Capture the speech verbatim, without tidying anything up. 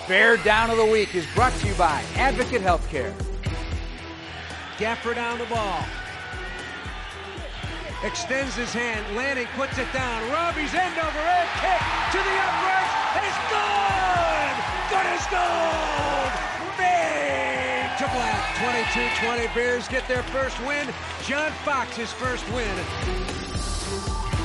Bear Down of the Week is brought to you by Advocate Healthcare. Gafford on the ball. Extends his hand. Lanning puts it down. Robbie's end over end kick to the upright. It's good! Good as gold! Big to black. twenty-two twenty Bears get their first win. John Fox his first win.